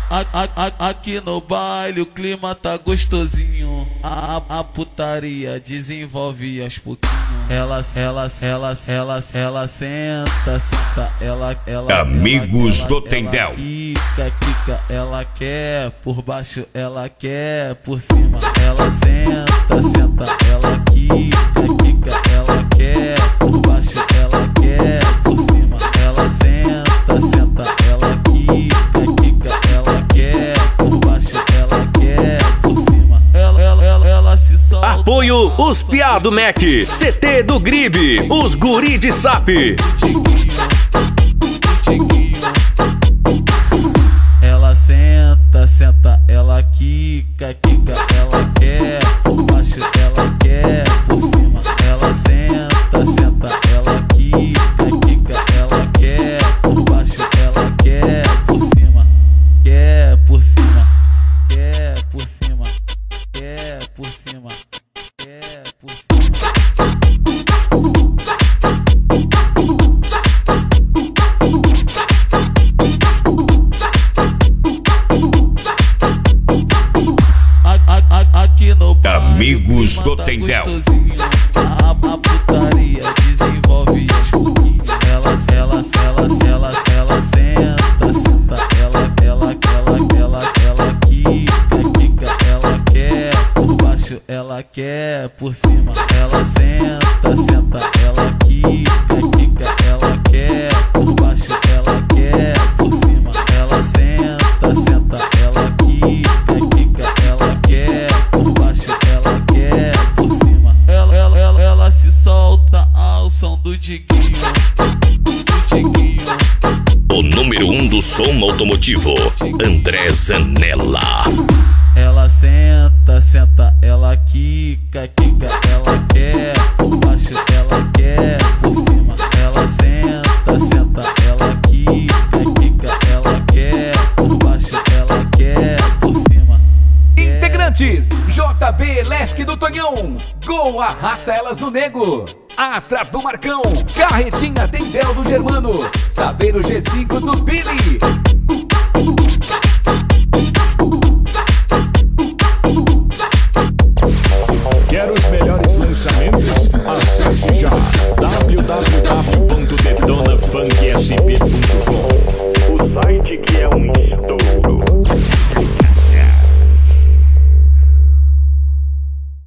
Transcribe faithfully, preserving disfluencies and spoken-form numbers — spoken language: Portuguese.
A, a, a, aqui no baile o clima tá gostosinho. A, a putaria desenvolve aos pouquinhos. Ela, ela, ela, ela, ela senta, senta, ela, ela. Amigos ela, do ela, Tendel. Ela quica, quica, ela quer por baixo, ela quer por cima. Ela senta, senta, ela quica, quica, ela quer por baixo, ela quer por cima. Ela senta, senta, ela quica, quica, ela quer por baixo, ela quer por cima. Ela, ela, ela, ela se solta. Apoio os Piá do Mac, C T do Gribe, os Guri de Sap. Ela senta, senta, ela quica, quica, ela quer por baixo, ela quer por cima. Ela senta, senta, ela quica, quica, ela quer por baixo, ela quer por cima. Quer por cima, quer por cima, quer por cima, quer por cima. Aqui no Amigos do Tendel. A, a putaria desenvolve aos pouquinhos. Ela, ela, ela, ela, ela senta, senta, ela, ela, ela, ela, ela quica, quica, ela quer por baixo, ela quer por cima. Ela senta, senta, ela quica, quica, ela quer por baixo, ela quer por cima. Ela senta, senta, ela quica, quica, ela quer por baixo, ela quer por cima. Ela, ela, ela, ela se solta ao som do Diguinho, do Diguinho. O número um do som automotivo, André Zanella. Ela senta, senta, ela quica, quica, ela quer por baixo, ela quer por cima. Ela senta, senta, ela quica, quica, ela quer por baixo, ela quer por cima. Integrantes: J B Lesk do Tonhão, Gol Arrasta Elas no Nego, Astra do Marcão, Carretinha Tendel do Germano, Saveiro G cinco do Billy,